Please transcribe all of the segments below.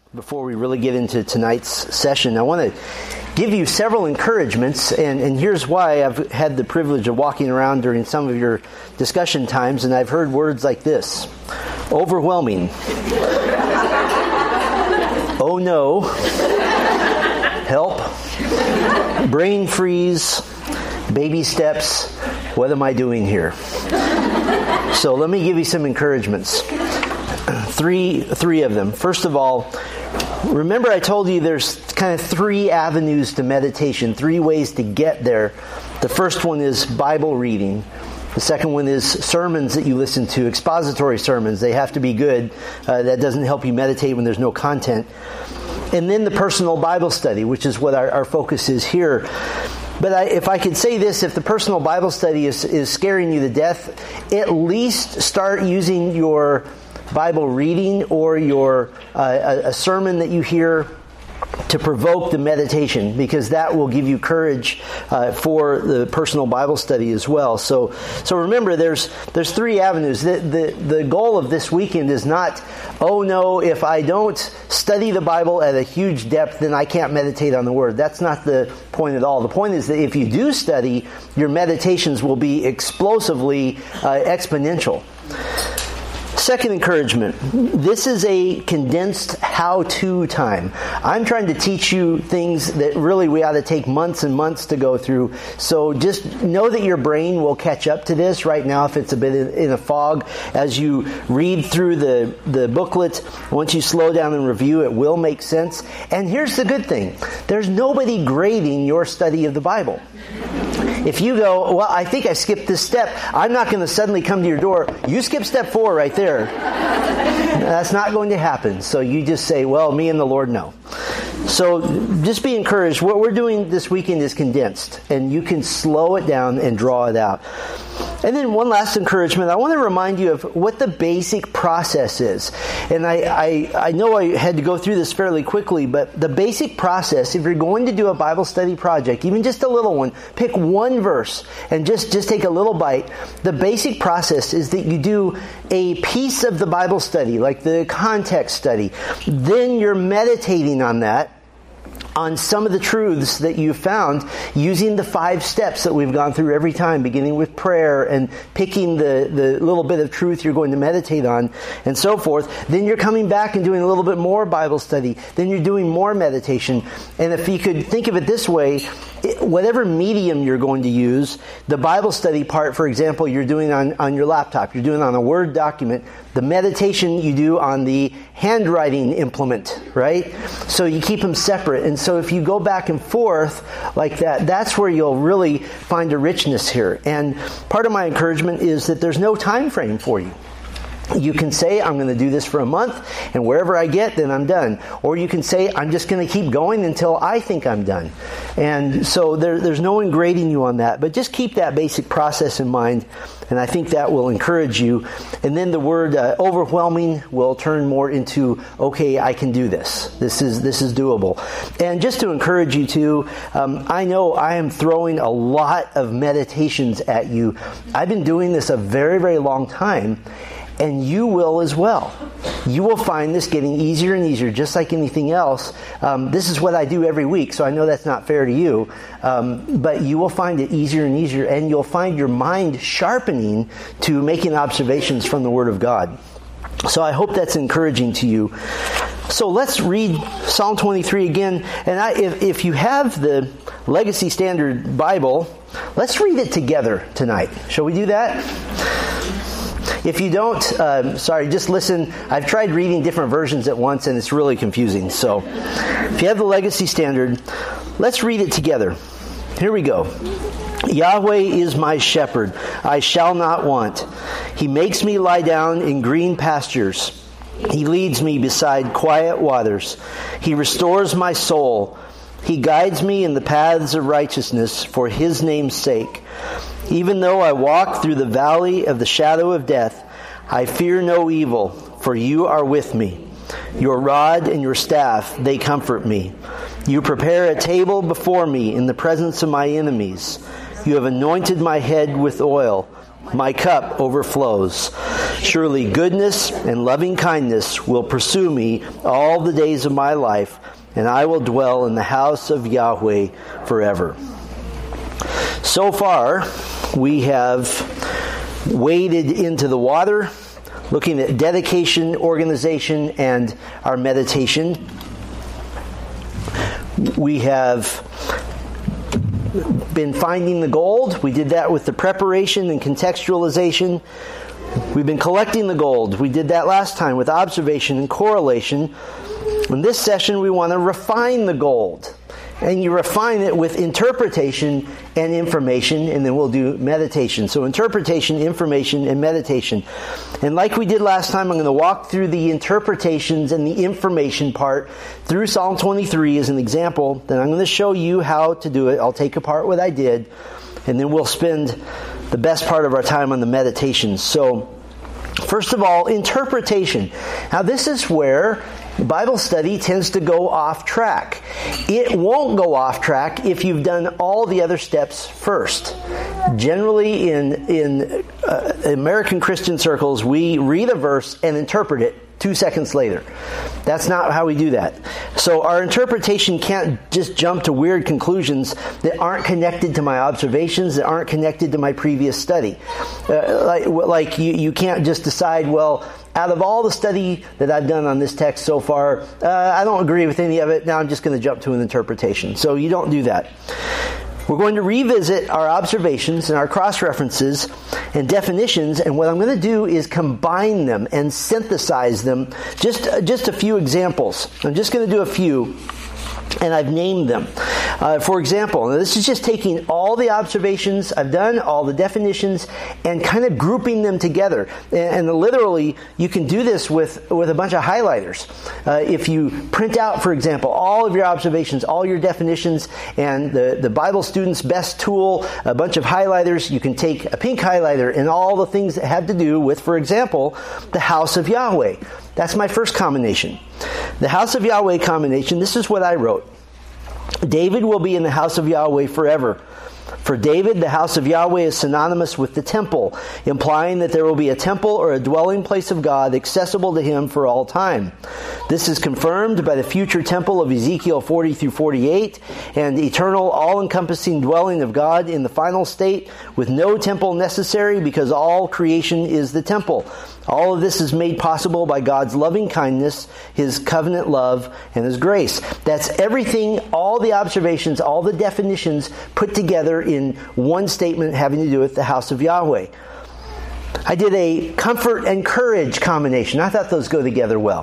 Before we really get into tonight's session, I want to give you several encouragements, and here's why. I've had the privilege of walking around during some of your discussion times, and I've heard words like this: overwhelming, oh no, help, brain freeze, baby steps, what am I doing here? So let me give you some encouragements. Three of them. First of all, remember I told you there's kind of three avenues to meditation, three ways to get there. The first one is Bible reading. The second one is sermons that you listen to, expository sermons. They have to be good. That doesn't help you meditate when there's no content. And then the personal Bible study, which is what our focus is here. But if I could say this, if the personal Bible study is scaring you to death, at least start using your Bible reading or your a sermon that you hear to provoke the meditation, because that will give you courage for the personal Bible study as well. So remember, there's three avenues. The goal of this weekend is not, oh no, if I don't study the Bible at a huge depth, then I can't meditate on the Word. That's not the point at all. The point is that if you do study, your meditations will be explosively exponential. Second encouragement, this is a condensed how-to time. I'm trying to teach you things that really we ought to take months and months to go through. So just know that your brain will catch up to this. Right now, if it's a bit in a fog, as you read through the booklet, once you slow down and review, it will make sense. And here's the good thing. There's nobody grading your study of the Bible. If you go, well, I think I skipped this step, I'm not going to suddenly come to your door. You skip step 4 right there. That's not going to happen. So you just say, well, me and the Lord know. So just be encouraged. What we're doing this weekend is condensed, and you can slow it down and draw it out. And then one last encouragement, I want to remind you of what the basic process is. And I know I had to go through this fairly quickly, but the basic process, if you're going to do a Bible study project, even just a little one, pick one verse and just take a little bite. The basic process is that you do a piece of the Bible study, like the context study. Then you're meditating on that, on some of the truths that you found, using the 5 steps that we've gone through every time, beginning with prayer and picking the little bit of truth you're going to meditate on and so forth. Then you're coming back and doing a little bit more Bible study. Then you're doing more meditation. And if you could think of it this way, whatever medium you're going to use, the Bible study part, for example, you're doing on your laptop. You're doing on a Word document. The meditation you do on the handwriting implement, right? So you keep them separate. And so if you go back and forth like that, that's where you'll really find a richness here. And part of my encouragement is that there's no time frame for you. You can say, I'm going to do this for a month, and wherever I get, then I'm done. Or you can say, I'm just going to keep going until I think I'm done. And so there's no one grading you on that, but just keep that basic process in mind, and I think that will encourage you. And then the word overwhelming will turn more into, okay, I can do this. This is doable. And just to encourage you too, I know I am throwing a lot of meditations at you. I've been doing this a very, very long time. And you will as well. You will find this getting easier and easier, just like anything else. This is what I do every week, so I know that's not fair to you. But you will find it easier and easier, and you'll find your mind sharpening to making observations from the Word of God. So I hope that's encouraging to you. So let's read Psalm 23 again. And if you have the Legacy Standard Bible, let's read it together tonight. Shall we do that? If you don't, just listen. I've tried reading different versions at once, and it's really confusing. So if you have the Legacy Standard, let's read it together. Here we go. Yahweh is my shepherd. I shall not want. He makes me lie down in green pastures. He leads me beside quiet waters. He restores my soul. He guides me in the paths of righteousness for His name's sake. Even though I walk through the valley of the shadow of death, I fear no evil, for you are with me. Your rod and your staff, they comfort me. You prepare a table before me in the presence of my enemies. You have anointed my head with oil. my cup overflows. Surely goodness and loving kindness will pursue me all the days of my life, and I will dwell in the house of Yahweh forever. So far, we have waded into the water, looking at dedication, organization, and our meditation. We have been finding the gold. We did that with the preparation and contextualization. We've been collecting the gold. We did that last time with observation and correlation. In this session, we want to refine the gold. And you refine it with interpretation and information, and then we'll do meditation. So interpretation, information, and meditation. And like we did last time, I'm going to walk through the interpretations and the information part through Psalm 23 as an example. Then I'm going to show you how to do it. I'll take apart what I did, and then we'll spend the best part of our time on the meditation. So, first of all, interpretation. Now this is where Bible study tends to go off track. It won't go off track if you've done all the other steps first. Generally, in American Christian circles, we read a verse and interpret it 2 seconds later. That's not how we do that. So our interpretation can't just jump to weird conclusions that aren't connected to my observations, that aren't connected to my previous study. Like you can't just decide, well, out of all the study that I've done on this text so far, I don't agree with any of it. Now I'm just going to jump to an interpretation. So you don't do that. We're going to revisit our observations and our cross-references and definitions, and what I'm going to do is combine them and synthesize them. Just a few examples. I'm just going to do a few, and I've named them. For example, this is just taking all the observations I've done, all the definitions, and kind of grouping them together. And literally, you can do this with a bunch of highlighters. If you print out, for example, all of your observations, all your definitions, and the Bible student's best tool, a bunch of highlighters, you can take a pink highlighter and all the things that have to do with, for example, the house of Yahweh. That's my first combination. The house of Yahweh combination, this is what I wrote. David will be in the house of Yahweh forever. For David, the house of Yahweh is synonymous with the temple, implying that there will be a temple or a dwelling place of God accessible to him for all time. This is confirmed by the future temple of Ezekiel 40 through 48 and eternal all-encompassing dwelling of God in the final state with no temple necessary because all creation is the temple. All of this is made possible by God's loving kindness, His covenant love, and His grace. That's everything, all the observations, all the definitions put together in one statement having to do with the house of Yahweh. I did a comfort and courage combination. I thought those go together well.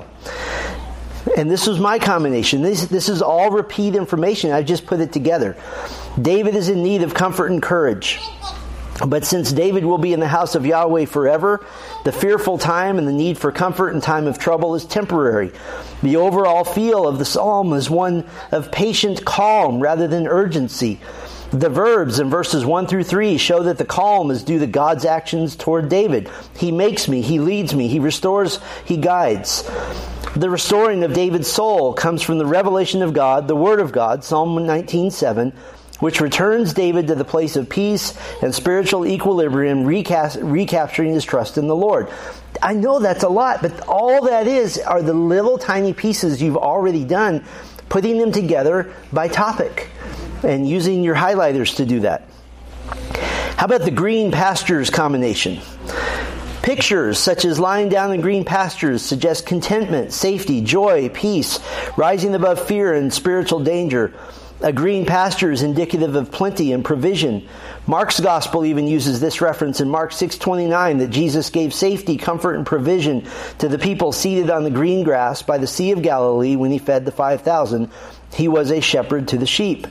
And this was my combination. This is all repeat information. I just put it together. David is in need of comfort and courage. But since David will be in the house of Yahweh forever, the fearful time and the need for comfort in time of trouble is temporary. The overall feel of the psalm is one of patient calm rather than urgency. The verbs in verses 1 through 3 show that the calm is due to God's actions toward David. He makes me, He leads me, He restores, He guides. The restoring of David's soul comes from the revelation of God, the Word of God, Psalm 19:7, which returns David to the place of peace and spiritual equilibrium, recapturing his trust in the Lord. I know that's a lot, but all that are the little tiny pieces you've already done, putting them together by topic and using your highlighters to do that. How about the green pastures combination? Pictures such as lying down in green pastures suggest contentment, safety, joy, peace, rising above fear and spiritual danger. A green pasture is indicative of plenty and provision. Mark's gospel even uses this reference in Mark 6:29 that Jesus gave safety, comfort, and provision to the people seated on the green grass by the Sea of Galilee when He fed the 5,000. He was a shepherd to the sheep.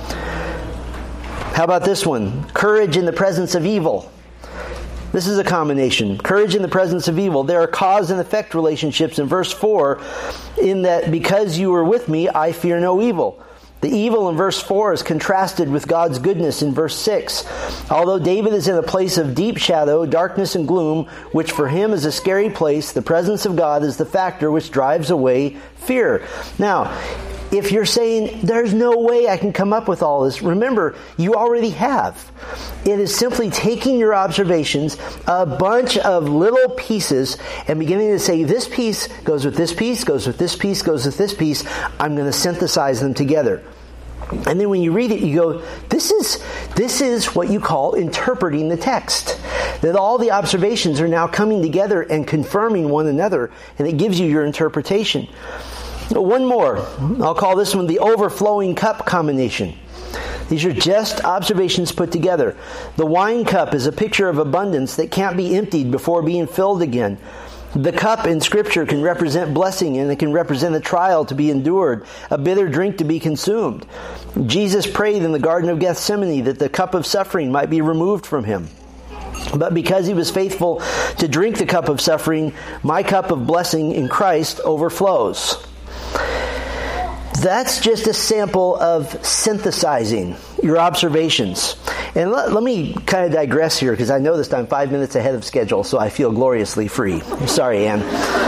How about this one? Courage in the presence of evil. This is a combination. Courage in the presence of evil. There are cause and effect relationships in verse 4 in that because you are with me, I fear no evil. The evil in verse 4 is contrasted with God's goodness in verse 6. Although David is in a place of deep shadow, darkness, and gloom, which for him is a scary place, the presence of God is the factor which drives away fear. Now, if you're saying, there's no way I can come up with all this, remember, you already have. It is simply taking your observations, a bunch of little pieces, and beginning to say, this piece goes with this piece, goes with this piece, goes with this piece. I'm going to synthesize them together. And then when you read it, you go, this is what you call interpreting the text. That all the observations are now coming together and confirming one another, and it gives you your interpretation. One more. I'll call this one the overflowing cup combination. These are just observations put together. The wine cup is a picture of abundance that can't be emptied before being filled again. The cup in Scripture can represent blessing, and it can represent a trial to be endured, a bitter drink to be consumed. Jesus prayed in the Garden of Gethsemane that the cup of suffering might be removed from him. But because he was faithful to drink the cup of suffering, my cup of blessing in Christ overflows. That's just a sample of synthesizing your observations. And let me kind of digress here, because I noticed I'm 5 minutes ahead of schedule, so I feel gloriously free. Sorry, Ann.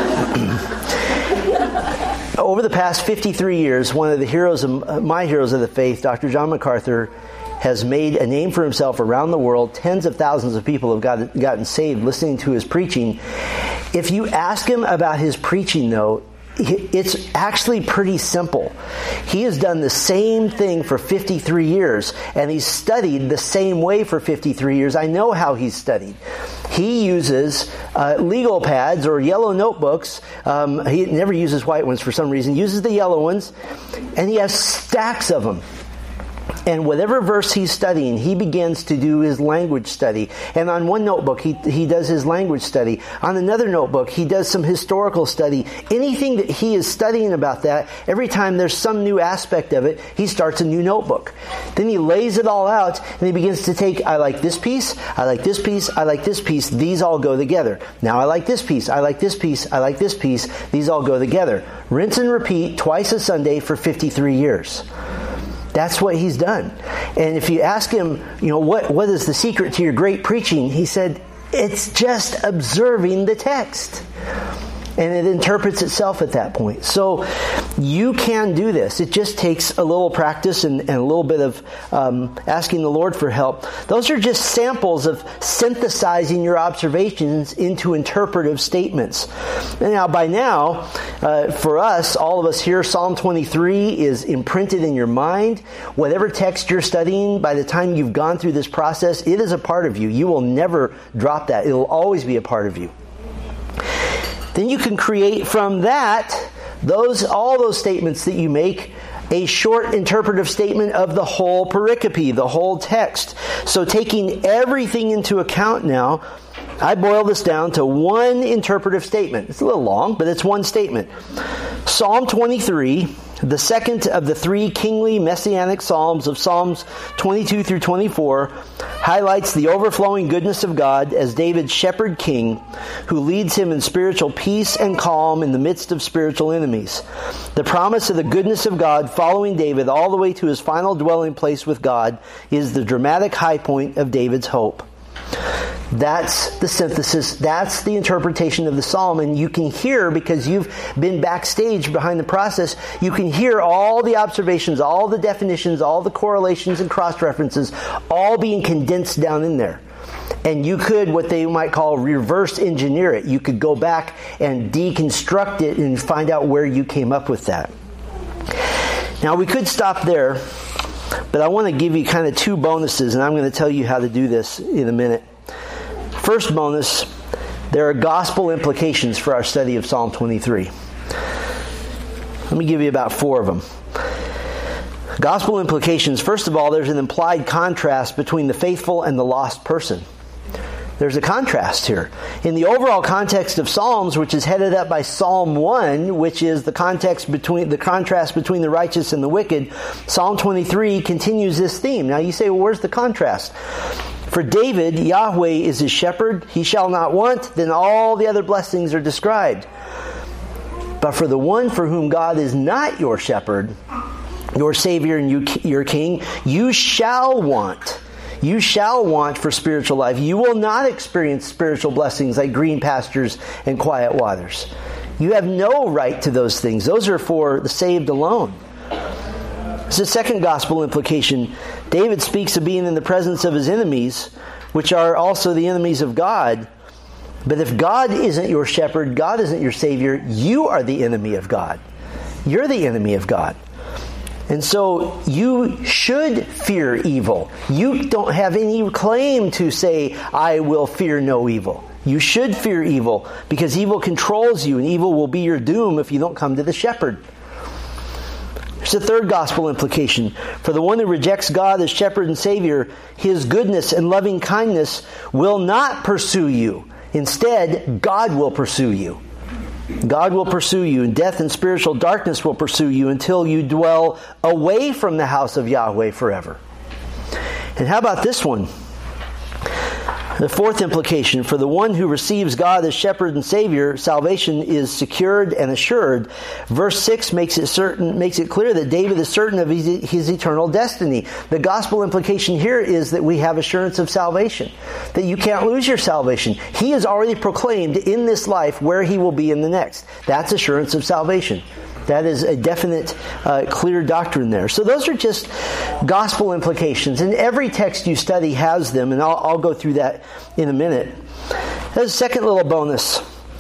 Over the past 53 years, one of the my heroes of the faith, Dr. John MacArthur, has made a name for himself around the world. Tens of thousands of people have gotten saved listening to his preaching. If you ask him about his preaching, though, it's actually pretty simple. He has done the same thing for 53 years, and he's studied the same way for 53 years. I know how he's studied. He uses legal pads or yellow notebooks. He never uses white ones for some reason. He uses the yellow ones, and he has stacks of them. And whatever verse he's studying, he begins to do his language study. And on one notebook, he does his language study. On another notebook, he does some historical study. Anything that he is studying about that, every time there's some new aspect of it, he starts a new notebook. Then he lays it all out, and he begins to take, I like this piece, I like this piece, I like this piece. These all go together. Now I like this piece, I like this piece, I like this piece. These all go together. Rinse and repeat twice a Sunday for 53 years. That's what he's done. And if you ask him, what is the secret to your great preaching? He said, it's just observing the text. And it interprets itself at that point. So you can do this. It just takes a little practice and a little bit of asking the Lord for help. Those are just samples of synthesizing your observations into interpretive statements. And now, by now, for us, all of us here, Psalm 23 is imprinted in your mind. Whatever text you're studying, by the time you've gone through this process, it is a part of you. You will never drop that. It will always be a part of you. Then you can create from that, all those statements that you make, a short interpretive statement of the whole pericope, the whole text. So taking everything into account now, I boil this down to one interpretive statement. It's a little long, but it's one statement. Psalm 23, the second of the three kingly messianic psalms of Psalms 22 through 24, highlights the overflowing goodness of God as David's shepherd king, who leads him in spiritual peace and calm in the midst of spiritual enemies. The promise of the goodness of God following David all the way to his final dwelling place with God is the dramatic high point of David's hope. That's the synthesis. That's the interpretation of the psalm. And you can hear, because you've been backstage behind the process, you can hear all the observations, all the definitions, all the correlations and cross-references, all being condensed down in there. And you could, what they might call, reverse engineer it. You could go back and deconstruct it and find out where you came up with that. Now, we could stop there, but I want to give you kind of two bonuses, and I'm going to tell you how to do this in a minute. First bonus, there are gospel implications for our study of Psalm 23. Let me give you about 4 of them. Gospel implications. First of all, there's an implied contrast between the faithful and the lost person. There's a contrast here. In the overall context of Psalms, which is headed up by Psalm 1, which is the contrast between the righteous and the wicked, Psalm 23 continues this theme. Now you say, well, where's the contrast? For David, Yahweh is his shepherd, he shall not want, then all the other blessings are described. But for the one for whom God is not your shepherd, your Savior and your King, you shall want. You shall want for spiritual life. You will not experience spiritual blessings like green pastures and quiet waters. You have no right to those things. Those are for the saved alone. It's the second gospel implication. David speaks of being in the presence of his enemies, which are also the enemies of God. But if God isn't your shepherd, God isn't your Savior, you are the enemy of God. You're the enemy of God. And so you should fear evil. You don't have any claim to say, I will fear no evil. You should fear evil because evil controls you and evil will be your doom if you don't come to the shepherd. There's a third gospel implication. For the one who rejects God as shepherd and Savior, His goodness and loving kindness will not pursue you. Instead, God will pursue you. God will pursue you, and death and spiritual darkness will pursue you until you dwell away from the house of Yahweh forever. And how about this one? The fourth implication, for the one who receives God as shepherd and Savior, salvation is secured and assured. Verse 6 makes it clear that David is certain of his eternal destiny. The gospel implication here is that we have assurance of salvation, that you can't lose your salvation. He has already proclaimed in this life where he will be in the next. That's assurance of salvation. That is a definite, clear doctrine there. So those are just gospel implications. And every text you study has them, and I'll go through that in a minute. There's a second little bonus.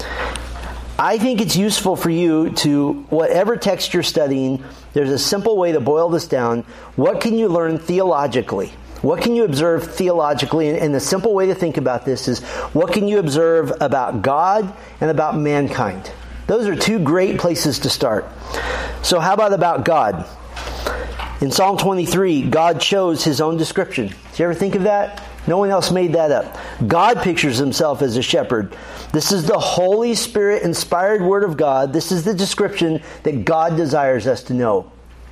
I think it's useful for you to, whatever text you're studying, there's a simple way to boil this down. What can you learn theologically? What can you observe theologically? And the simple way to think about this is, what can you observe about God and about mankind? Those are two great places to start. So how about God? In Psalm 23, God chose His own description. Did you ever think of that? No one else made that up. God pictures Himself as a shepherd. This is the Holy Spirit inspired Word of God. This is the description that God desires us to know.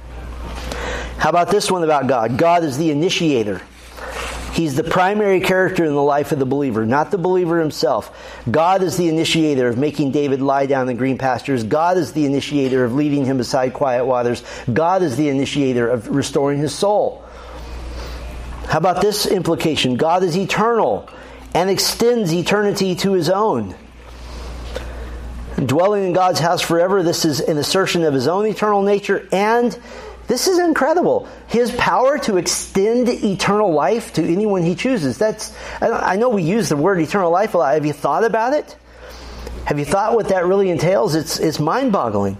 How about this one about God? God is the initiator. He's the primary character in the life of the believer, not the believer himself. God is the initiator of making David lie down in green pastures. God is the initiator of leading him beside quiet waters. God is the initiator of restoring his soul. How about this implication? God is eternal and extends eternity to His own. Dwelling in God's house forever, this is an assertion of His own eternal nature, and this is incredible. His power to extend eternal life to anyone He chooses. I know we use the word eternal life a lot. Have you thought about it? Have you thought what that really entails? It's mind-boggling.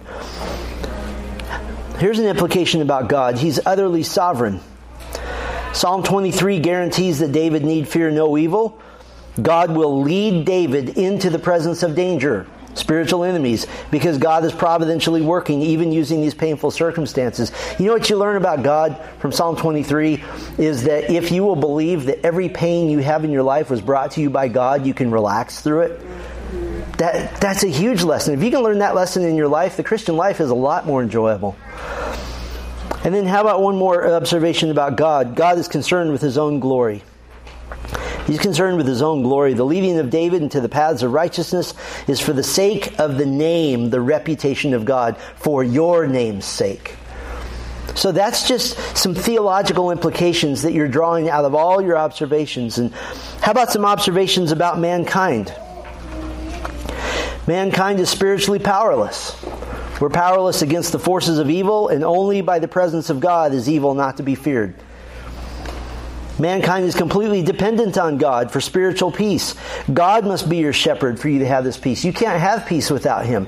Here's an implication about God. He's utterly sovereign. Psalm 23 guarantees that David need fear no evil. God will lead David into the presence of danger, spiritual enemies, because God is providentially working, even using these painful circumstances. You know what you learn about God from Psalm 23 is that if you will believe that every pain you have in your life was brought to you by God, you can relax through it. That's a huge lesson. If you can learn that lesson in your life, the Christian life is a lot more enjoyable. And then how about one more observation about God? God is concerned with His own glory. He's concerned with His own glory. The leading of David into the paths of righteousness is for the sake of the name, the reputation of God, for your name's sake. So that's just some theological implications that you're drawing out of all your observations. And how about some observations about mankind? Mankind is spiritually powerless. We're powerless against the forces of evil, and only by the presence of God is evil not to be feared. Mankind is completely dependent on God for spiritual peace. God must be your shepherd for you to have this peace. You can't have peace without Him.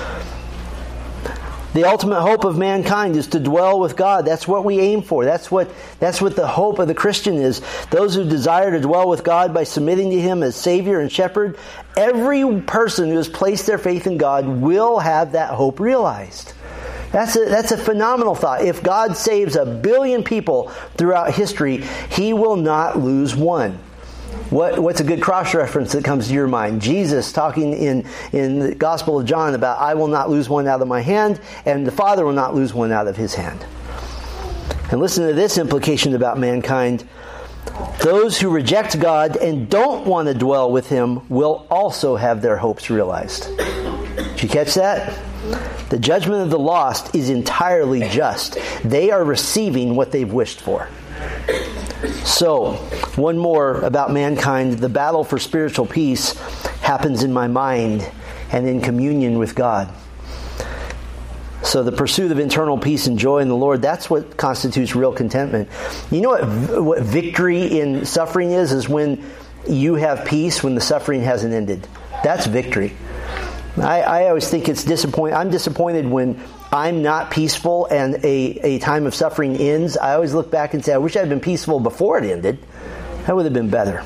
The ultimate hope of mankind is to dwell with God. That's what we aim for. That's what the hope of the Christian is. Those who desire to dwell with God by submitting to Him as Savior and Shepherd, every person who has placed their faith in God will have that hope realized. That's a phenomenal thought. If God saves 1 billion people throughout history, He will not lose one. What's a good cross-reference that comes to your mind? Jesus talking in the Gospel of John about, I will not lose one out of my hand, and the Father will not lose one out of His hand. And listen to this implication about mankind. Those who reject God and don't want to dwell with Him will also have their hopes realized. Did you catch that? The judgment of the lost is entirely just. They are receiving what they've wished for. So, one more about mankind. The battle for spiritual peace happens in my mind and in communion with God. So the pursuit of internal peace and joy in the Lord, that's what constitutes real contentment. You know what victory in suffering is when you have peace when the suffering hasn't ended. That's victory. I always think it's disappointing. I'm disappointed when I'm not peaceful and a time of suffering ends. I always look back and say, I wish I had been peaceful before it ended. That would have been better.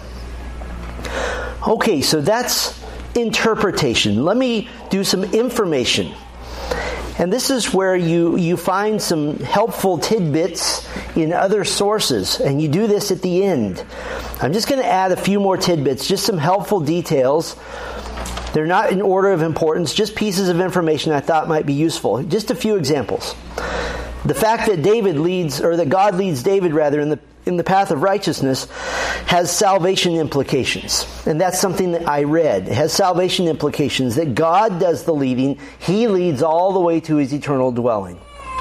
Okay, so that's interpretation. Let me do some information. And this is where you find some helpful tidbits in other sources. And you do this at the end. I'm just going to add a few more tidbits, just some helpful details. They're not in order of importance, just pieces of information I thought might be useful. Just a few examples. The fact that God leads David in the path of righteousness has salvation implications. And that's something that I read. It has salvation implications that God does the leading. He leads all the way to his eternal dwelling.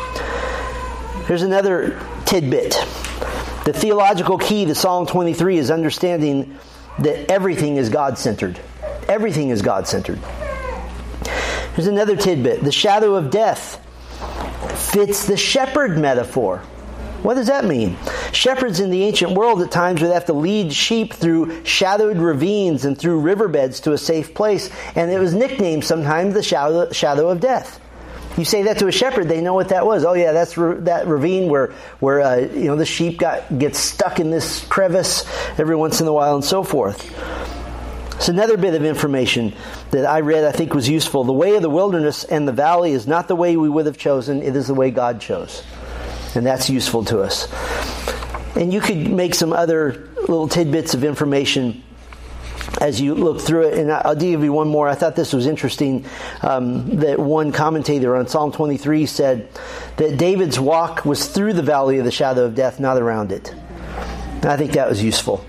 Here's another tidbit. The theological key to Psalm 23 is understanding that everything is God-centered. Everything is God-centered. Here's another tidbit. The shadow of death fits the shepherd metaphor. What does that mean? Shepherds in the ancient world at times would have to lead sheep through shadowed ravines and through riverbeds to a safe place, and it was nicknamed sometimes the shadow of death. You say that to a shepherd, they know what that was. Oh yeah, that's that ravine where the sheep gets stuck in this crevice every once in a while and so forth. It's another bit of information that I read I think was useful. The way of the wilderness and the valley is not the way we would have chosen. It is the way God chose. And that's useful to us. And you could make some other little tidbits of information as you look through it. And I'll give you one more. I thought this was interesting. That one commentator on Psalm 23 said that David's walk was through the valley of the shadow of death, not around it. And I think that was useful.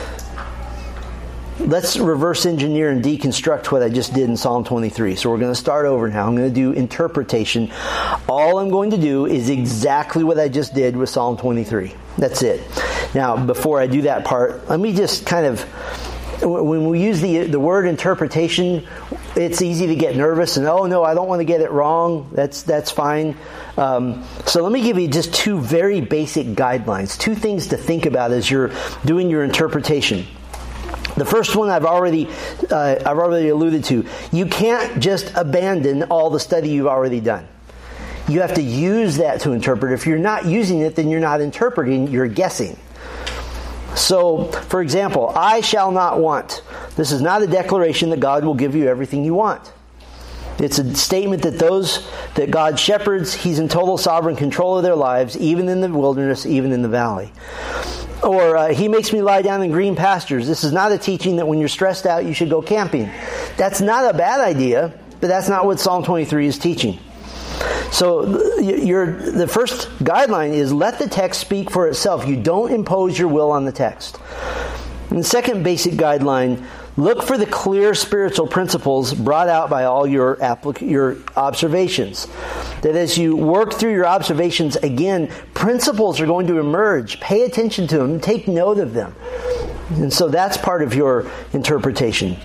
Let's reverse engineer and deconstruct what I just did in Psalm 23. So we're going to start over now. I'm going to do interpretation. All I'm going to do is exactly what I just did with Psalm 23. That's it. Now, before I do that part, let me just kind of, when we use the word interpretation, it's easy to get nervous and, oh no, I don't want to get it wrong. That's fine. So let me give you just two very basic guidelines, two things to think about as you're doing your interpretation. The first one I've already alluded to. You can't just abandon all the study you've already done. You have to use that to interpret. If you're not using it, then you're not interpreting, you're guessing. So, for example, I shall not want. This is not a declaration that God will give you everything you want. It's a statement that those that God shepherds, He's in total sovereign control of their lives, even in the wilderness, even in the valley. Or, He makes me lie down in green pastures. This is not a teaching that when you're stressed out, you should go camping. That's not a bad idea, but that's not what Psalm 23 is teaching. So the first guideline is let the text speak for itself. You don't impose your will on the text. And the second basic guideline, look for the clear spiritual principles brought out by all your observations. That as you work through your observations, again, principles are going to emerge. Pay attention to them. Take note of them. And so that's part of your interpretation.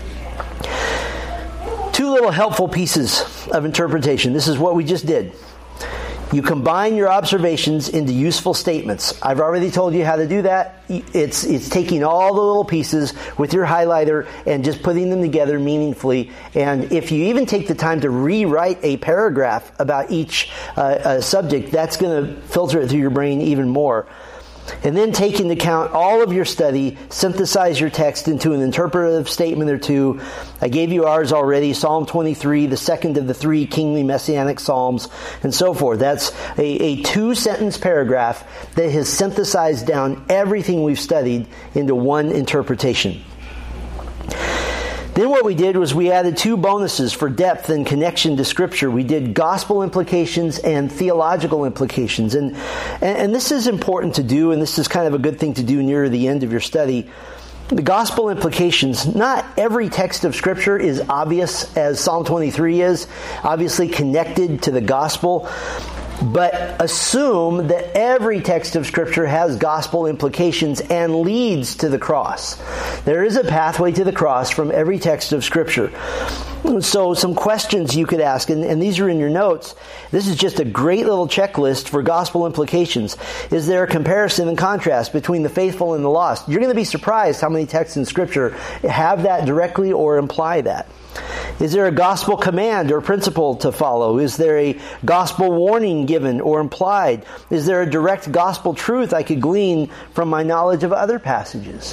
Two little helpful pieces of interpretation. This is what we just did. You combine your observations into useful statements. I've already told you how to do that. It's taking all the little pieces with your highlighter and just putting them together meaningfully. And if you even take the time to rewrite a paragraph about each subject, that's going to filter it through your brain even more. And then take into account all of your study, synthesize your text into an interpretive statement or two. I gave you ours already, Psalm 23, the second of the three kingly messianic psalms, and so forth. That's a two-sentence paragraph that has synthesized down everything we've studied into one interpretation. Then what we did was we added two bonuses for depth and connection to Scripture. We did gospel implications and theological implications. And this is important to do, and this is kind of a good thing to do near the end of your study. The gospel implications, not every text of Scripture is obvious as Psalm 23 is, obviously connected to the gospel. But assume that every text of Scripture has gospel implications and leads to the cross. There is a pathway to the cross from every text of Scripture. So some questions you could ask, and these are in your notes. This is just a great little checklist for gospel implications. Is there a comparison and contrast between the faithful and the lost? You're going to be surprised how many texts in Scripture have that directly or imply that. Is there a gospel command or principle to follow? Is there a gospel warning given or implied? Is there a direct gospel truth I could glean from my knowledge of other passages?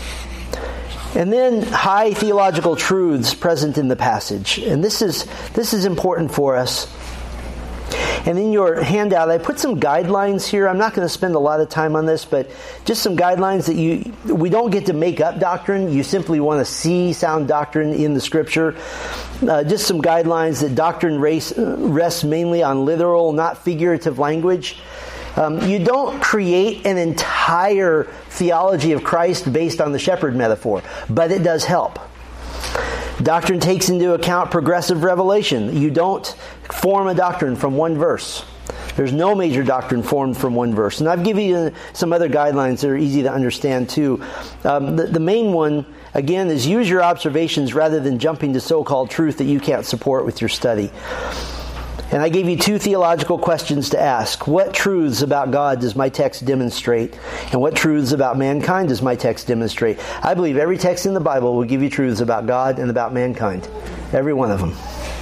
And then high theological truths present in the passage. And this is important for us. And in your handout, I put some guidelines here. I'm not going to spend a lot of time on this, but just some guidelines that we don't get to make up doctrine. You simply want to see sound doctrine in the Scripture. Just some guidelines that doctrine rests mainly on literal, not figurative language. You don't create an entire theology of Christ based on the shepherd metaphor, but it does help. Doctrine takes into account progressive revelation. You don't form a doctrine from one verse. There's no major doctrine formed from one verse. And I've given you some other guidelines that are easy to understand too. The main one, again, is use your observations rather than jumping to so-called truth that you can't support with your study. And I gave you 2 theological questions to ask. What truths about God does my text demonstrate? And what truths about mankind does my text demonstrate? I believe every text in the Bible will give you truths about God and about mankind. Every one of them.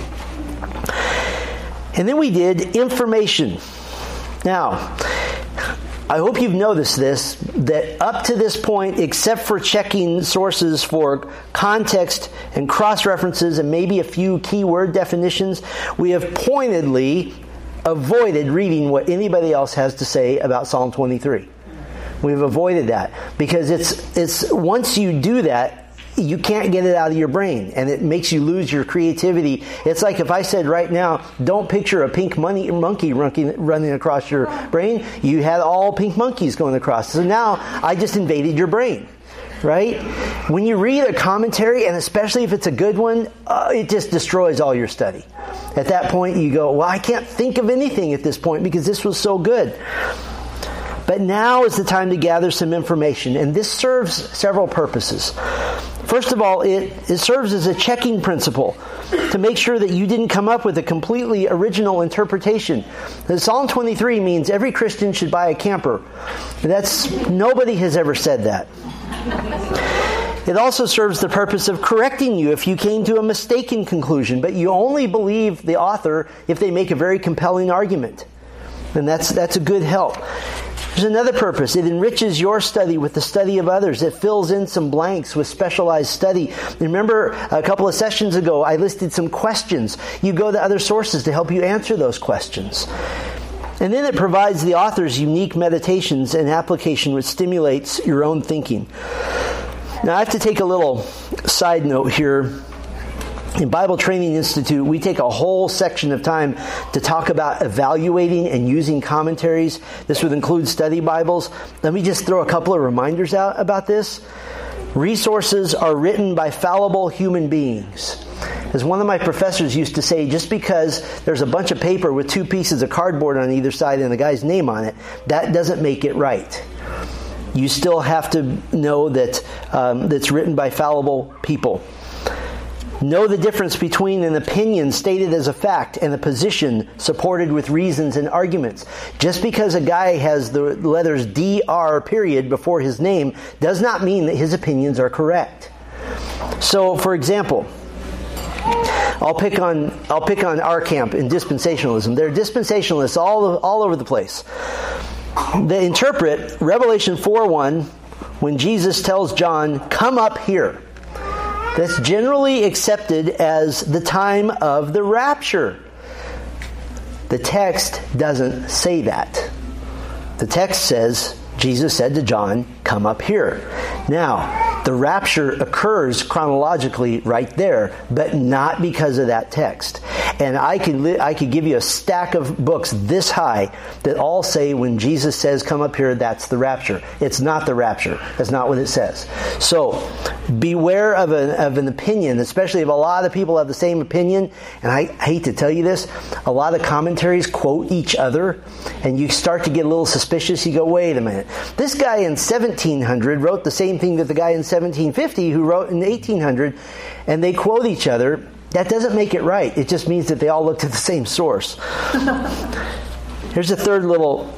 And then we did information. Now, I hope you've noticed this, that up to this point, except for checking sources for context and cross-references and maybe a few keyword definitions, we have pointedly avoided reading what anybody else has to say about Psalm 23. We've avoided that because it's once you do that, you can't get it out of your brain, and it makes you lose your creativity. It's like if I said right now, don't picture a pink monkey running across your brain. You had all pink monkeys going across. So now I just invaded your brain, right? When you read a commentary, and especially if it's a good one, it just destroys all your study. At that point, you go, well, I can't think of anything at this point because this was so good. But now is the time to gather some information, and this serves several purposes. First of all, it serves as a checking principle to make sure that you didn't come up with a completely original interpretation. Psalm 23 means every Christian should buy a camper. Nobody has ever said that. It also serves the purpose of correcting you if you came to a mistaken conclusion, but you only believe the author if they make a very compelling argument. And that's a good help. There's another purpose. It enriches your study with the study of others. It fills in some blanks with specialized study. Remember, a couple of sessions ago, I listed some questions. You go to other sources to help you answer those questions. And then it provides the author's unique meditations and application which stimulates your own thinking. Now, I have to take a little side note here. In Bible Training Institute, we take a whole section of time to talk about evaluating and using commentaries. This would include study Bibles. Let me just throw a couple of reminders out about this. Resources are written by fallible human beings. As one of my professors used to say, just because there's a bunch of paper with 2 pieces of cardboard on either side and the guy's name on it, that doesn't make it right. You still have to know that it's written by fallible people. Know the difference between an opinion stated as a fact and a position supported with reasons and arguments. Just because a guy has the letters DR period before his name does not mean that his opinions are correct. So, for example, I'll pick on our camp in dispensationalism. There are dispensationalists all over the place. They interpret Revelation 4:1 when Jesus tells John, "Come up here." That's generally accepted as the time of the rapture. The text doesn't say that. The text says, Jesus said to John, "Come up here." Now, the rapture occurs chronologically right there, but not because of that text. And I could give you a stack of books this high that all say when Jesus says, "Come up here," that's the rapture. It's not the rapture. That's not what it says. So, beware of an opinion, especially if a lot of people have the same opinion. And I hate to tell you this, a lot of commentaries quote each other, and you start to get a little suspicious. You go, wait a minute. This guy in 1700 wrote the same thing that the guy in 1750 who wrote in 1800, and they quote each other. That doesn't make it right. It just means that they all looked at the same source. Here's a third little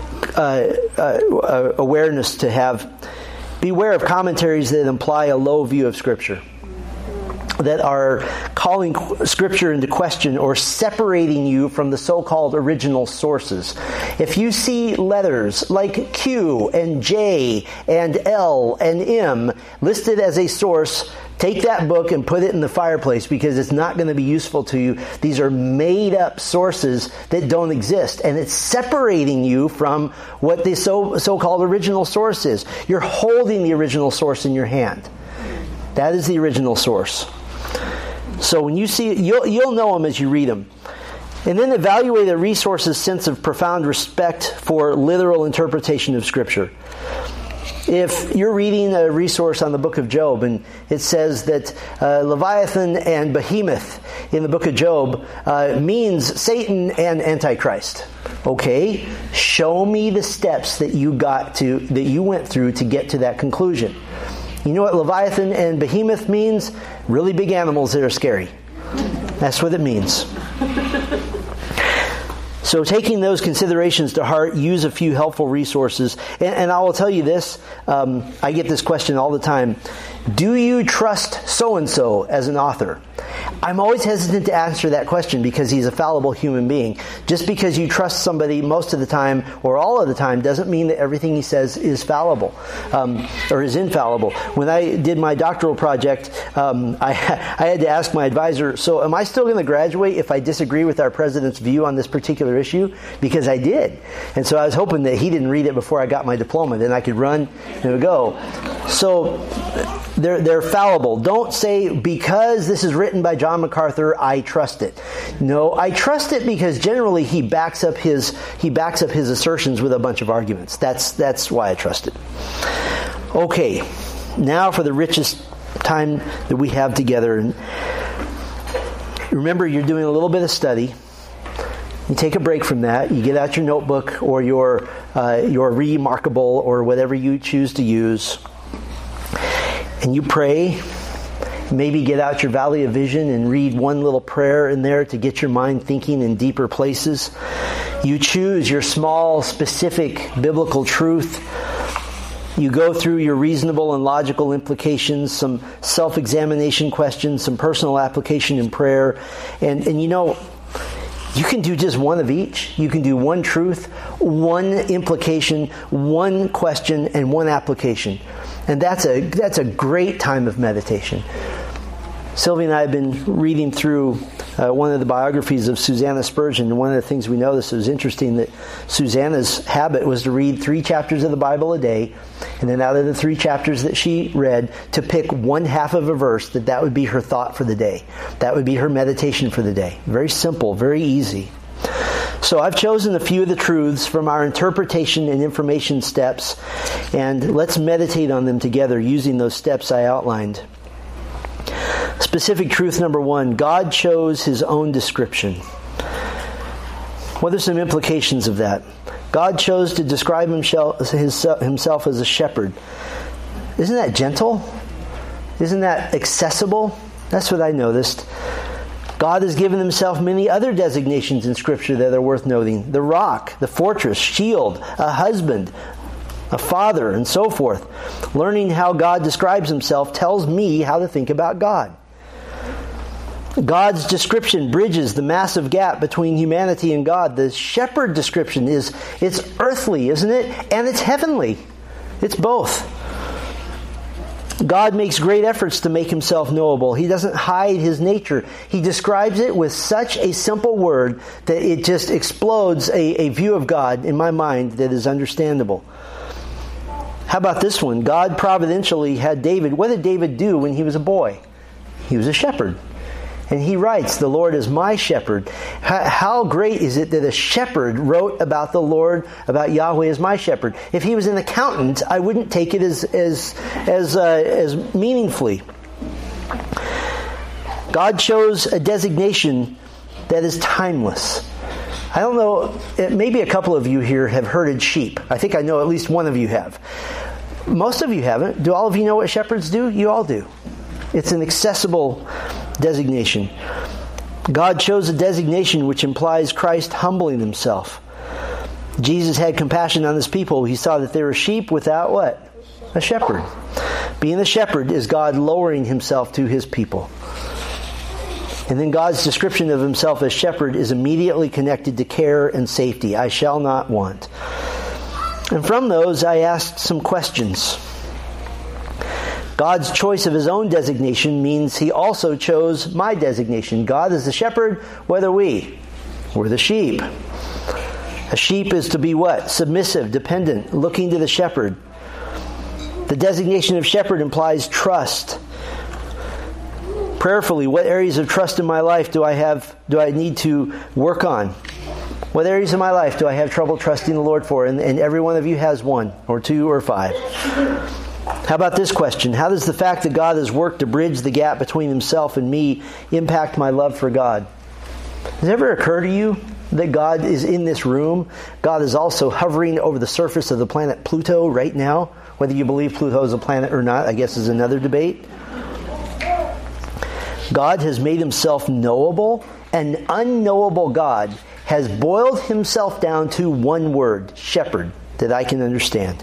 awareness to have. Beware of commentaries that imply a low view of Scripture, that are calling Scripture into question or separating you from the so-called original sources. If you see letters like Q and J and L and M listed as a source, take that book and put it in the fireplace, because it's not going to be useful to you. These are made-up sources that don't exist, and it's separating you from what the so-called original source is. You're holding the original source in your hand. That is the original source. So when you see it, you'll know them as you read them. And then evaluate a resource's sense of profound respect for literal interpretation of Scripture. If you're reading a resource on the book of Job and it says that Leviathan and Behemoth in the book of Job means Satan and Antichrist. Okay, show me the steps that you went through to get to that conclusion. You know what Leviathan and Behemoth means? Really big animals that are scary. That's what it means. So taking those considerations to heart, use a few helpful resources. And I will tell you this, I get this question all the time. Do you trust so-and-so as an author? I'm always hesitant to answer that question because he's a fallible human being. Just because you trust somebody most of the time or all of the time doesn't mean that everything he says is fallible or is infallible. When I did my doctoral project, I had to ask my advisor, so am I still going to graduate if I disagree with our president's view on this particular issue? Because I did. And so I was hoping that he didn't read it before I got my diploma. Then I could run and go. So they're fallible. Don't say, because this is written by John MacArthur, I trust it. No, I trust it because generally he backs up his assertions with a bunch of arguments. That's why I trust it. Okay, now for the richest time that we have together. And remember, you're doing a little bit of study. You take a break from that. You get out your notebook or your Remarkable or whatever you choose to use. And you pray, maybe get out your Valley of Vision and read one little prayer in there to get your mind thinking in deeper places. You choose your small, specific biblical truth. You go through your reasonable and logical implications, some self-examination questions, some personal application in prayer. And you know, you can do just one of each. You can do one truth, one implication, one question, and one application. And that's a great time of meditation. Sylvia and I have been reading through one of the biographies of Susanna Spurgeon, and one of the things we noticed was interesting that Susanna's habit was to read 3 chapters of the Bible a day, and then out of the 3 chapters that she read, to pick one half of a verse that would be her thought for the day. That would be her meditation for the day. Very simple, very easy. So I've chosen a few of the truths from our interpretation and information steps, and let's meditate on them together using those steps I outlined. Specific truth number 1, God chose His own description. What are some implications of that? God chose to describe Himself as a shepherd. Isn't that gentle? Isn't that accessible? That's what I noticed. God has given Himself many other designations in Scripture that are worth noting. The rock, the fortress, shield, a husband, a father, and so forth. Learning how God describes Himself tells me how to think about God. God's description bridges the massive gap between humanity and God. The shepherd description it's earthly, isn't it? And it's heavenly. It's both. God makes great efforts to make Himself knowable. He doesn't hide His nature. He describes it with such a simple word that it just explodes a view of God in my mind that is understandable. How about this one? God providentially had David. What did David do when he was a boy? He was a shepherd. And he writes, "The Lord is my shepherd." How great is it that a shepherd wrote about the Lord, about Yahweh as my shepherd? If he was an accountant, I wouldn't take it as meaningfully. God chose a designation that is timeless. I don't know, maybe a couple of you here have herded sheep. I think I know at least one of you have. Most of you haven't. Do all of you know what shepherds do? You all do. It's an accessible designation. God chose a designation which implies Christ humbling himself. Jesus had compassion on his people. He saw that they were sheep without what? A shepherd. Being the shepherd is God lowering himself to his people. And then God's description of himself as shepherd is immediately connected to care and safety. I shall not want. And from those, I asked some questions. God's choice of his own designation means he also chose my designation. God is the shepherd, whether we're the sheep. A sheep is to be what? Submissive, dependent, looking to the shepherd. The designation of shepherd implies trust. Prayerfully, what areas of trust in my life do I need to work on? What areas of my life do I have trouble trusting the Lord for? And every one of you has one, or two, or five. How about this question? How does the fact that God has worked to bridge the gap between himself and me impact my love for God? Does it ever occur to you that God is in this room? God is also hovering over the surface of the planet Pluto right now. Whether you believe Pluto is a planet or not, I guess, is another debate. God has made himself knowable. An unknowable God has boiled himself down to one word, shepherd, that I can understand.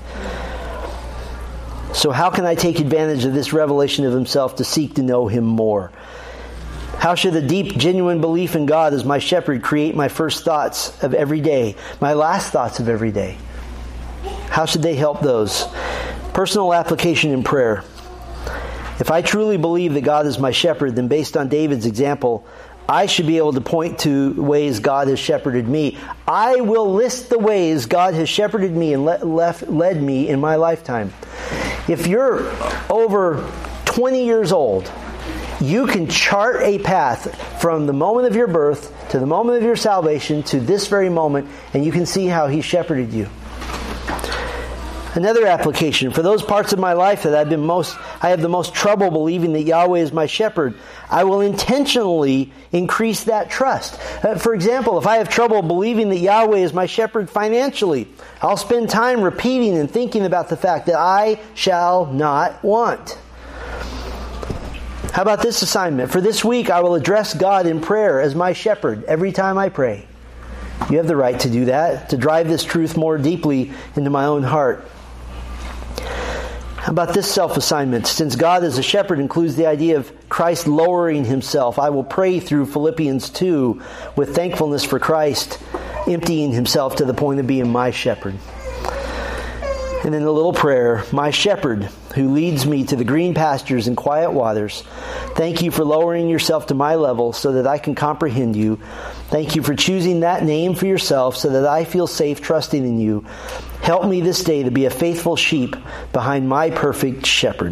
So how can I take advantage of this revelation of himself to seek to know him more? How should a deep, genuine belief in God as my shepherd create my first thoughts of every day, my last thoughts of every day? How should they help those? Personal application in prayer. If I truly believe that God is my shepherd, then based on David's example, I should be able to point to ways God has shepherded me. I will list the ways God has shepherded me and led me in my lifetime. If you're over 20 years old, you can chart a path from the moment of your birth to the moment of your salvation to this very moment, and you can see how he shepherded you. Another application, for those parts of my life that I have the most trouble believing that Yahweh is my shepherd, I will intentionally increase that trust. For example, if I have trouble believing that Yahweh is my shepherd financially, I'll spend time repeating and thinking about the fact that I shall not want. How about this assignment? For this week, I will address God in prayer as my shepherd every time I pray. You have the right to do that, to drive this truth more deeply into my own heart. How about this self-assignment? Since God as a shepherd includes the idea of Christ lowering himself, I will pray through Philippians 2 with thankfulness for Christ emptying himself to the point of being my shepherd. And then a little prayer, my shepherd who leads me to the green pastures and quiet waters, thank you for lowering yourself to my level so that I can comprehend you. Thank you for choosing that name for yourself so that I feel safe trusting in you. Help me this day to be a faithful sheep behind my perfect shepherd.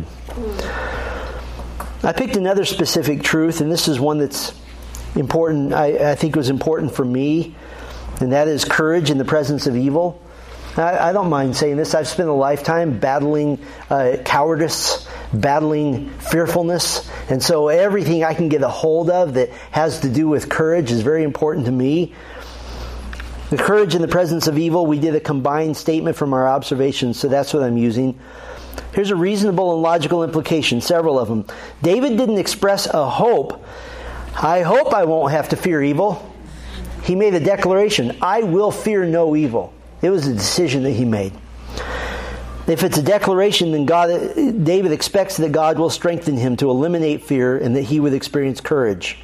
I picked another specific truth, and this is one that's important. I think it was important for me, and that is courage in the presence of evil. I don't mind saying this. I've spent a lifetime battling cowardice, battling fearfulness. And so everything I can get a hold of that has to do with courage is very important to me. The courage in the presence of evil, we did a combined statement from our observations, so that's what I'm using. Here's a reasonable and logical implication, several of them. David didn't express a hope. I hope I won't have to fear evil. He made a declaration, I will fear no evil. It was a decision that he made. If it's a declaration, then David expects that God will strengthen him to eliminate fear and that he would experience courage.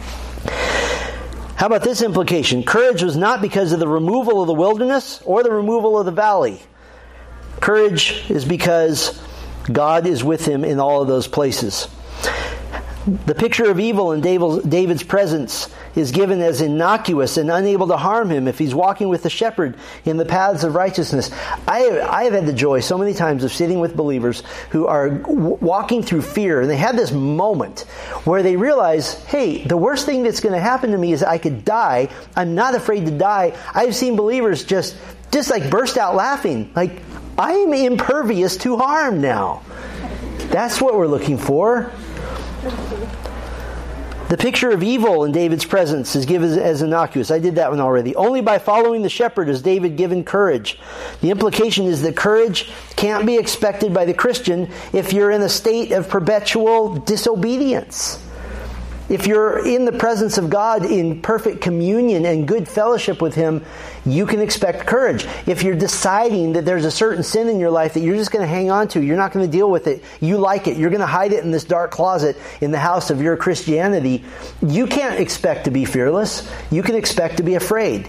How about this implication? Courage was not because of the removal of the wilderness or the removal of the valley. Courage is because God is with him in all of those places. The picture of evil in David's presence is given as innocuous and unable to harm him if he's walking with the shepherd in the paths of righteousness. I have had the joy so many times of sitting with believers who are walking through fear, and they have this moment where they realize, hey, the worst thing that's going to happen to me is I could die. I'm not afraid to die. I've seen believers just like burst out laughing, like, I am impervious to harm now. That's what we're looking for. The picture of evil in David's presence is given as innocuous. I did that one already. Only by following the shepherd is David given courage. The implication is that courage can't be expected by the Christian if you're in a state of perpetual disobedience. If you're in the presence of God in perfect communion and good fellowship with Him, you can expect courage. If you're deciding that there's a certain sin in your life that you're just going to hang on to, you're not going to deal with it, you like it, you're going to hide it in this dark closet in the house of your Christianity, you can't expect to be fearless. You can expect to be afraid.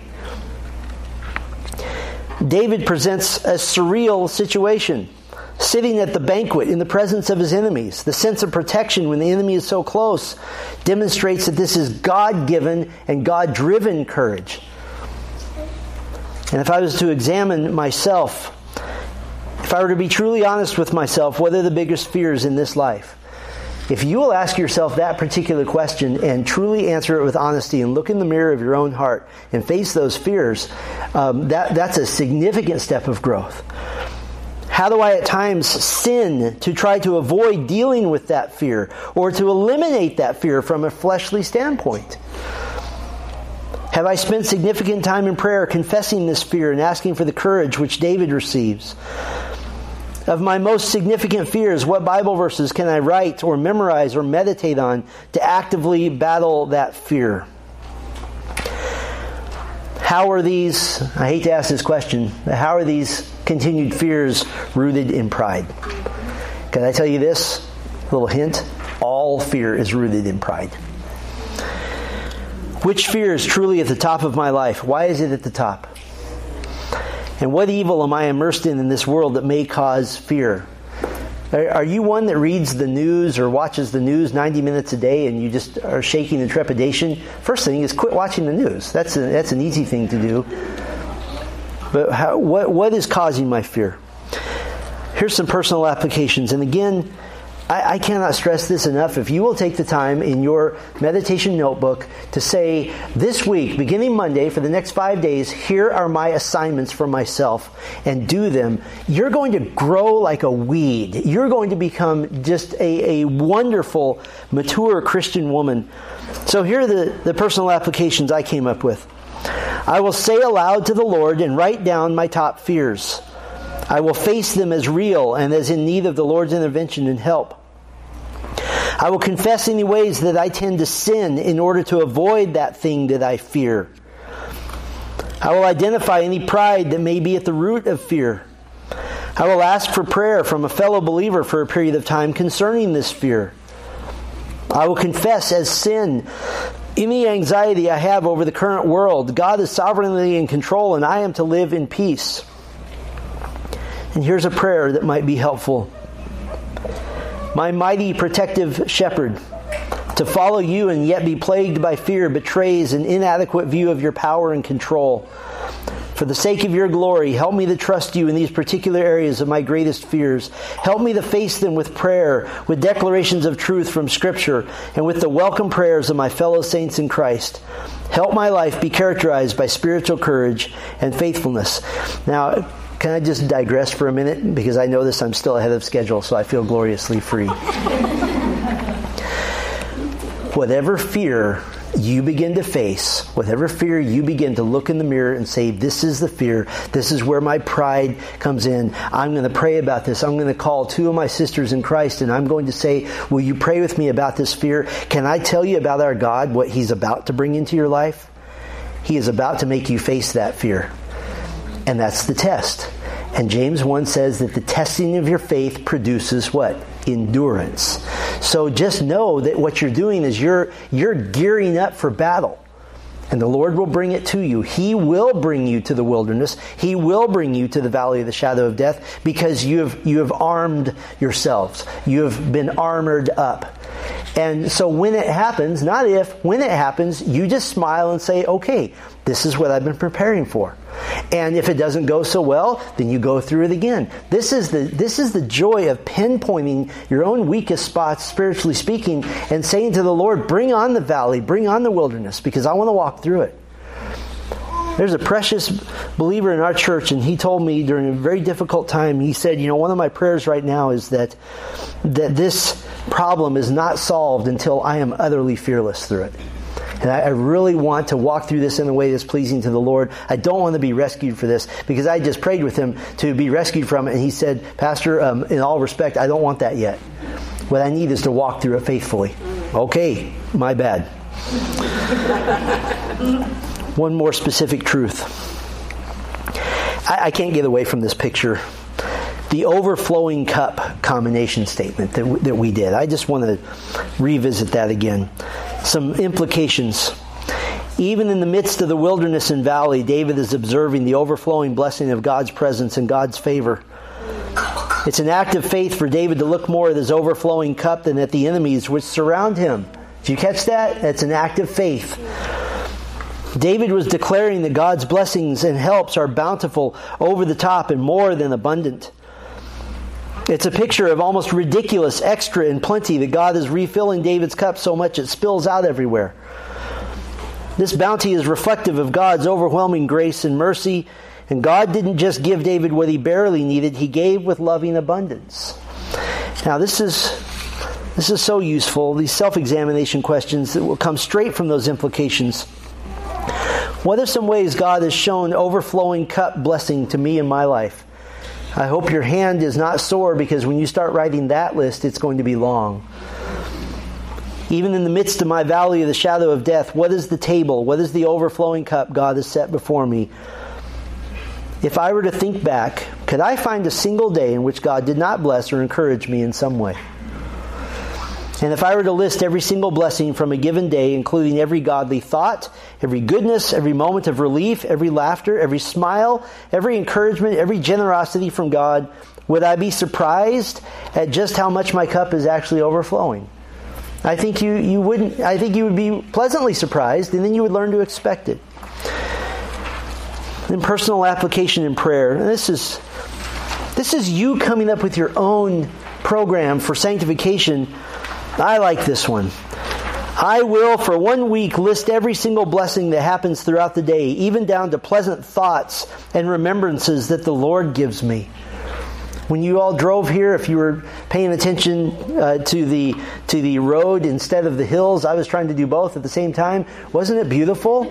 David presents a surreal situation. Sitting at the banquet in the presence of his enemies. The sense of protection when the enemy is so close demonstrates that this is God-given and God-driven courage. And if I was to examine myself, if I were to be truly honest with myself, what are the biggest fears in this life? If you will ask yourself that particular question and truly answer it with honesty and look in the mirror of your own heart and face those fears, that's a significant step of growth. How do I at times sin to try to avoid dealing with that fear or to eliminate that fear from a fleshly standpoint? Have I spent significant time in prayer confessing this fear and asking for the courage which David receives? Of my most significant fears, what Bible verses can I write or memorize or meditate on to actively battle that fear? How are these, I hate to ask this question, but how are these continued fears rooted in pride? Can I tell you this? A little hint. All fear is rooted in pride. Which fear is truly at the top of my life? Why is it at the top? And what evil am I immersed in this world that may cause fear? Are you one that reads the news or watches the news 90 minutes a day and you just are shaking in trepidation? First thing is quit watching the news. That's an easy thing to do. But what is causing my fear? Here's some personal applications. And again, I cannot stress this enough. If you will take the time in your meditation notebook to say, this week, beginning Monday, for the next 5 days, here are my assignments for myself, and do them, you're going to grow like a weed. You're going to become just a wonderful, mature Christian woman. So here are the personal applications I came up with. I will say aloud to the Lord and write down my top fears. I will face them as real and as in need of the Lord's intervention and help. I will confess any ways that I tend to sin in order to avoid that thing that I fear. I will identify any pride that may be at the root of fear. I will ask for prayer from a fellow believer for a period of time concerning this fear. I will confess as sin any anxiety I have over the current world. God is sovereignly in control and I am to live in peace. And here's a prayer that might be helpful. My mighty protective shepherd, to follow you and yet be plagued by fear betrays an inadequate view of your power and control. For the sake of your glory, help me to trust you in these particular areas of my greatest fears. Help me to face them with prayer, with declarations of truth from Scripture, and with the welcome prayers of my fellow saints in Christ. Help my life be characterized by spiritual courage and faithfulness. Now, can I just digress for a minute? Because I know this, I'm still ahead of schedule, so I feel gloriously free. Whatever fear you begin to face, whatever fear you begin to look in the mirror and say, this is the fear, this is where my pride comes in, I'm going to pray about this, I'm going to call 2 of my sisters in Christ and I'm going to say, will you pray with me about this fear? Can I tell you about our God, what He's about to bring into your life? He is about to make you face that fear. And that's the test. And James 1 says that the testing of your faith produces what? Endurance. So just know that what you're doing is you're gearing up for battle. And the Lord will bring it to you. He will bring you to the wilderness. He will bring you to the valley of the shadow of death because you have armed yourselves. You have been armored up. And so when it happens, not if, when it happens, you just smile and say, okay, this is what I've been preparing for. And if it doesn't go so well, then you go through it again. This is the joy of pinpointing your own weakest spots, spiritually speaking, and saying to the Lord, bring on the valley, bring on the wilderness, because I want to walk through it. There's a precious believer in our church, and he told me during a very difficult time, he said, one of my prayers right now is that this problem is not solved until I am utterly fearless through it. And I really want to walk through this in a way that's pleasing to the Lord. I don't want to be rescued for this, because I just prayed with him to be rescued from it. And he said, Pastor, in all respect, I don't want that yet. What I need is to walk through it faithfully. Okay, my bad. One more specific truth. I can't get away from this picture. The overflowing cup combination statement that we did. I just want to revisit that again. Some implications. Even in the midst of the wilderness and valley, David is observing the overflowing blessing of God's presence and God's favor. It's an act of faith for David to look more at his overflowing cup than at the enemies which surround him. Did you catch that? It's an act of faith. David was declaring that God's blessings and helps are bountiful, over the top, and more than abundant. It's a picture of almost ridiculous extra and plenty that God is refilling David's cup so much it spills out everywhere. This bounty is reflective of God's overwhelming grace and mercy, and God didn't just give David what he barely needed, he gave with loving abundance. Now this is so useful, these self-examination questions that will come straight from those implications. What are some ways God has shown overflowing cup blessing to me in my life? I hope your hand is not sore, because when you start writing that list, it's going to be long. Even in the midst of my valley of the shadow of death, what is the table? What is the overflowing cup God has set before me? If I were to think back, could I find a single day in which God did not bless or encourage me in some way? And if I were to list every single blessing from a given day, including every godly thought, every goodness, every moment of relief, every laughter, every smile, every encouragement, every generosity from God, would I be surprised at just how much my cup is actually overflowing? I think you wouldn't. I think you would be pleasantly surprised, and then you would learn to expect it. In personal application in prayer, and this is you coming up with your own program for sanctification. I like this one. I will, for 1 week, list every single blessing that happens throughout the day, even down to pleasant thoughts and remembrances that the Lord gives me. When you all drove here, if you were paying attention to the road instead of the hills, I was trying to do both at the same time. Wasn't it beautiful?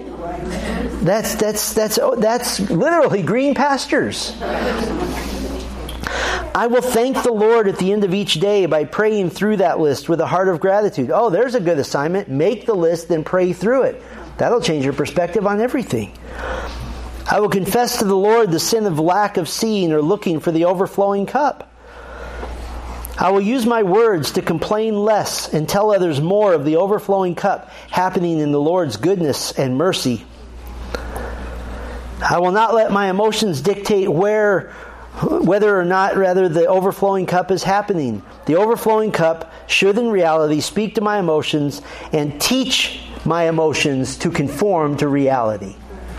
That's literally green pastures. I will thank the Lord at the end of each day by praying through that list with a heart of gratitude. Oh, there's a good assignment. Make the list, then pray through it. That'll change your perspective on everything. I will confess to the Lord the sin of lack of seeing or looking for the overflowing cup. I will use my words to complain less and tell others more of the overflowing cup happening in the Lord's goodness and mercy. I will not let my emotions dictate whether or not the overflowing cup is happening. The overflowing cup should in reality speak to my emotions and teach my emotions to conform to reality.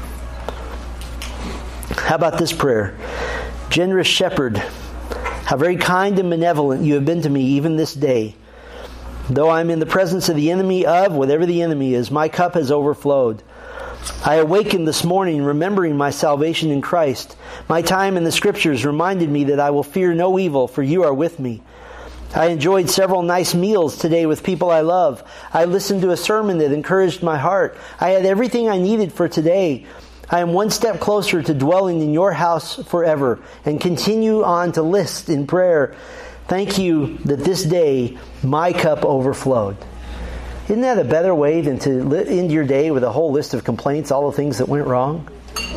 How about this prayer? Generous Shepherd, how very kind and benevolent you have been to me even this day. Though I am in the presence of the enemy of whatever the enemy is, my cup has overflowed. I awakened this morning remembering my salvation in Christ. My time in the Scriptures reminded me that I will fear no evil, for you are with me. I enjoyed several nice meals today with people I love. I listened to a sermon that encouraged my heart. I had everything I needed for today. I am one step closer to dwelling in your house forever, and continue on to list in prayer. Thank you that this day my cup overflowed. Isn't that a better way than to end your day with a whole list of complaints, all the things that went wrong?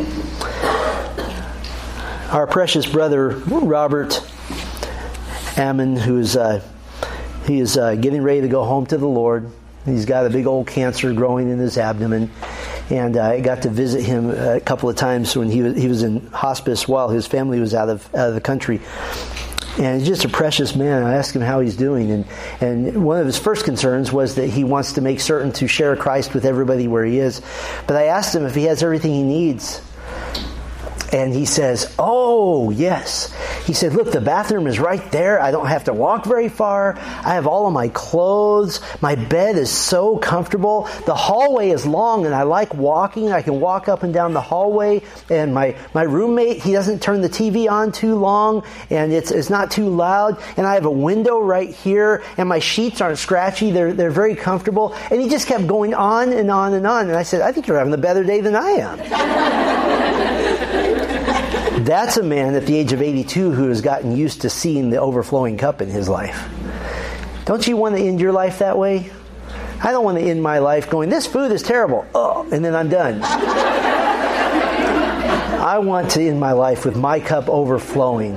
Our precious brother, Robert Ammon, he is getting ready to go home to the Lord. He's got a big old cancer growing in his abdomen. And I got to visit him a couple of times when he was in hospice while his family was out of the country. And he's just a precious man. I asked him how he's doing. And one of his first concerns was that he wants to make certain to share Christ with everybody where he is. But I asked him if he has everything he needs. And he says, oh, yes. He said, look, the bathroom is right there. I don't have to walk very far. I have all of my clothes. My bed is so comfortable. The hallway is long, and I like walking. I can walk up and down the hallway. And my roommate, he doesn't turn the TV on too long, and it's not too loud. And I have a window right here, and my sheets aren't scratchy. They're very comfortable. And he just kept going on and on and on. And I said, I think you're having a better day than I am. That's a man at the age of 82 who has gotten used to seeing the overflowing cup in his life. Don't you want to end your life that way? I don't want to end my life going, this food is terrible, and then I'm done. I want to end my life with my cup overflowing.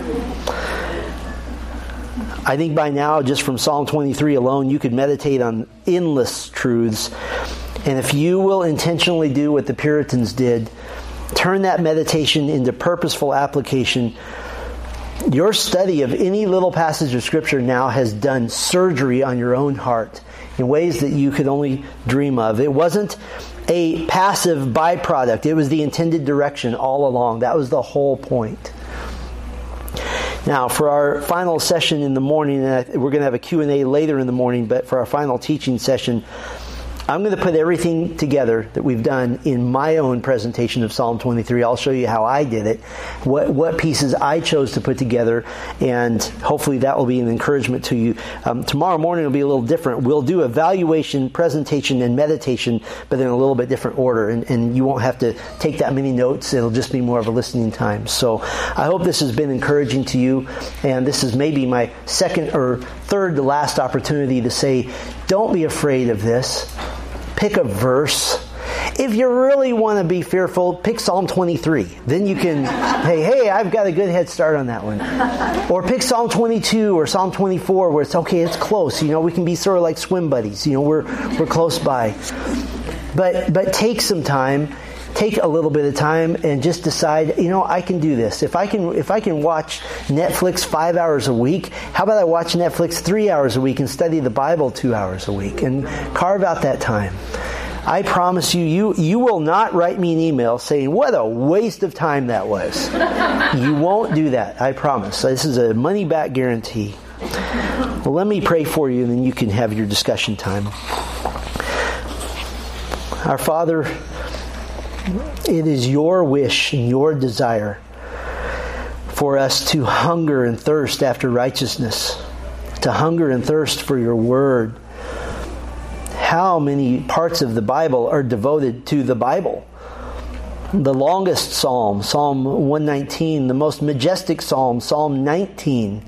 I think by now, just from Psalm 23 alone, you could meditate on endless truths. And if you will intentionally do what the Puritans did, turn that meditation into purposeful application, your study of any little passage of Scripture now has done surgery on your own heart in ways that you could only dream of. It wasn't a passive byproduct. It was the intended direction all along. That was the whole point. Now, for our final session in the morning, and we're going to have a Q&A later in the morning, but for our final teaching session, I'm going to put everything together that we've done in my own presentation of Psalm 23. I'll show you how I did it, what pieces I chose to put together, and hopefully that will be an encouragement to you. Tomorrow morning will be a little different. We'll do evaluation, presentation, and meditation, but in a little bit different order, and you won't have to take that many notes. It'll just be more of a listening time. So I hope this has been encouraging to you, and this is maybe my second or third to last opportunity to say, don't be afraid of this. Pick a verse. If you really want to be fearful, pick Psalm 23. Then you can say, hey, I've got a good head start on that one. Or pick Psalm 22 or Psalm 24 where it's okay, it's close. We can be sort of like swim buddies. We're close by. But take some time. Take a little bit of time and just decide, I can do this. If I can watch Netflix 5 hours a week, how about I watch Netflix 3 hours a week and study the Bible 2 hours a week and carve out that time. I promise you will not write me an email saying, what a waste of time that was. You won't do that, I promise. This is a money-back guarantee. Well, let me pray for you and then you can have your discussion time. Our Father, it is your wish and your desire for us to hunger and thirst after righteousness, to hunger and thirst for your word. How many parts of the Bible are devoted to the Bible? The longest psalm, Psalm 119, the most majestic psalm, Psalm 19,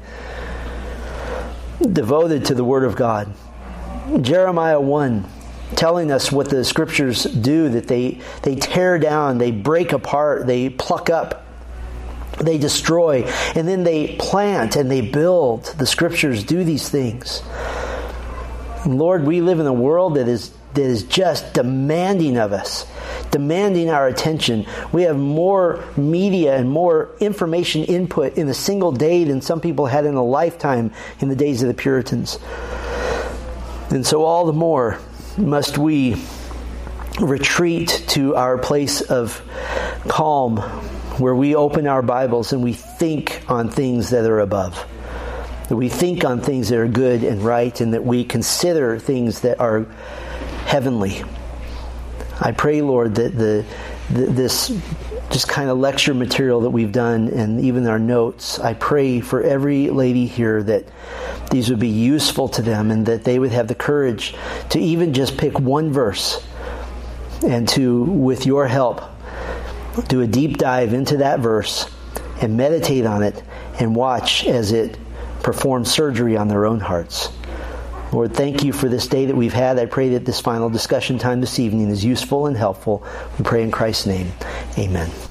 devoted to the Word of God. Jeremiah 1, telling us what the Scriptures do, that they tear down, they break apart, they pluck up, they destroy, and then they plant and they build. The Scriptures do these things. And Lord, we live in a world that is just demanding of us, demanding our attention. We have more media and more information input in a single day than some people had in a lifetime in the days of the Puritans. And so all the more must we retreat to our place of calm, where we open our Bibles and we think on things that are above. That we think on things that are good and right, and that we consider things that are heavenly. I pray, Lord, that this just kind of lecture material that we've done and even our notes, I pray for every lady here that these would be useful to them and that they would have the courage to even just pick one verse and to, with your help, do a deep dive into that verse and meditate on it and watch as it performs surgery on their own hearts. Lord, thank you for this day that we've had. I pray that this final discussion time this evening is useful and helpful. We pray in Christ's name. Amen.